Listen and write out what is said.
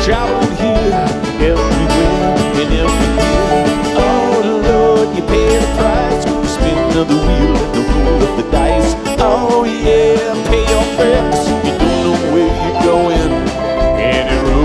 traveled here, everywhere and every year. Oh Lord, you paid a price for spinning of the wheel.